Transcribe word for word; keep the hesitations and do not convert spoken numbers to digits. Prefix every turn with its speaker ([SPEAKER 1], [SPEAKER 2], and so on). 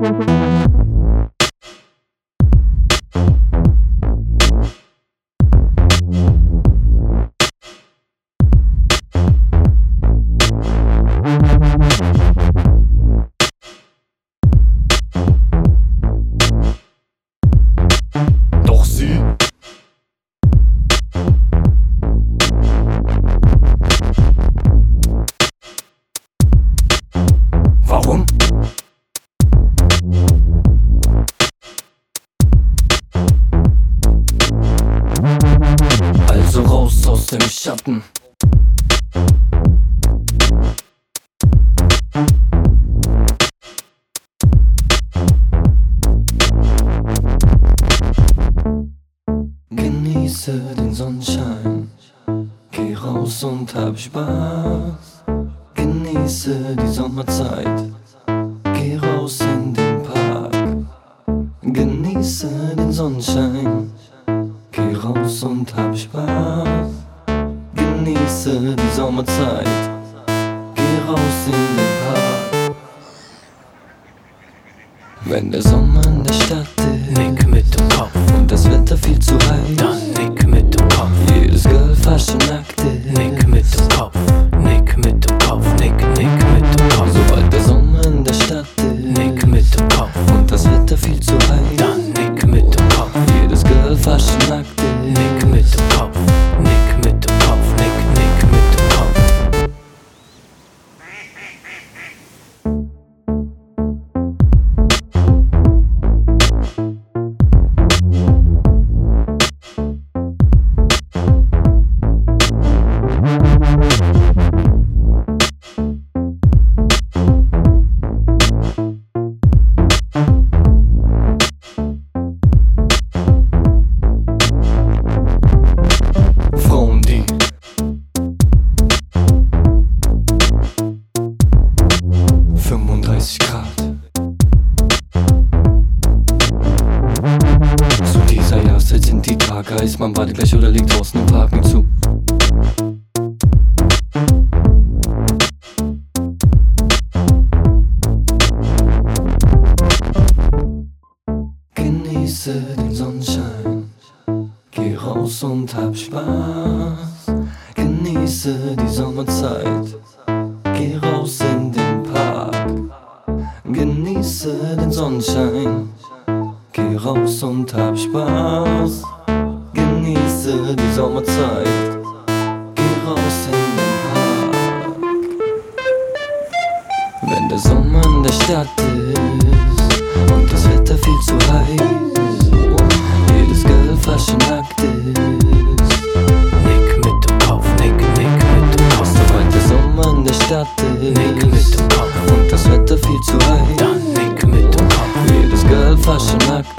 [SPEAKER 1] Doch sie warum? Also raus aus dem Schatten. Genieße den Sonnenschein, geh raus und hab Spaß. Genieße die Sommerzeit, geh raus in den Park. Genieße den Sonnenschein, geh raus und hab Spaß. Genieße die Sommerzeit, geh raus in den Park. Wenn der Sommer in der Stadt ist,
[SPEAKER 2] nick mit dem Kopf.
[SPEAKER 1] Und das Wetter viel zu heiß,
[SPEAKER 2] Dann nick mit dem Kopf.
[SPEAKER 1] jedes Girl fast schon nackt ist.
[SPEAKER 2] Nick mit dem Kopf. Nick mit dem Kopf. Nick, nick mit dem Kopf.
[SPEAKER 1] Sobald der Sommer in der Stadt ist,
[SPEAKER 2] Nick mit dem Kopf.
[SPEAKER 1] und das Wetter viel zu heiß,
[SPEAKER 2] Dann nick mit dem Kopf.
[SPEAKER 1] jedes Girl fast schon nackt ist.
[SPEAKER 2] Nick mit dem Kopf. Nick mit dem Kopf. Nick, nick mit dem Kopf.
[SPEAKER 1] Frauen, die fünfunddreißig Grad zu dieser Jahreszeit sind die Tage heiß. Man wartet gleich oder liegt draußen im Park, mir zu. Genieße den Sonnenschein, geh raus und hab Spaß. Genieße die Sommerzeit, geh raus in den Park. Genieße den Sonnenschein, geh raus und hab Spaß. Genieße die Sommerzeit, geh raus in den Park. Wenn der Sommer in der Stadt ist und das Wetter viel zu heiß, jedes Girl fast schon nackt ist.
[SPEAKER 2] Nick mit dem Kopf. Nick, nick mit dem Kopf.
[SPEAKER 1] Sobald der Sommer in der Stadt ist,
[SPEAKER 2] Nick mit dem Kopf.
[SPEAKER 1] und das Wetter viel zu heiß,
[SPEAKER 2] Dann nick mit dem Kopf.
[SPEAKER 1] jedes Girl fast schon nackt